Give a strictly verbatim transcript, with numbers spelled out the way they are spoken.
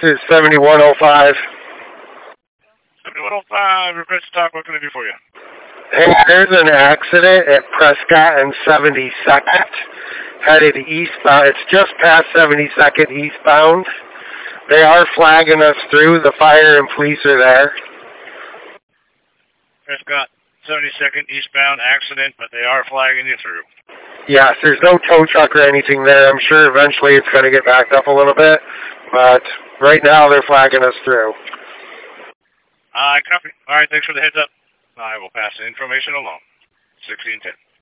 This is seventy-one oh five. seventy-one oh five, request stock, what can I do for you? Hey, there's an accident at Prescott and seventy-second, headed eastbound. It's just past seventy-second eastbound. They are flagging us through. The fire and police are there. Prescott, seventy-second eastbound accident, but they are flagging you through. Yes, there's no tow truck or anything there. I'm sure eventually it's going to get backed up a little bit, but right now they're flagging us through. I copy. All right, thanks for the heads up. I will pass the information along. sixteen ten.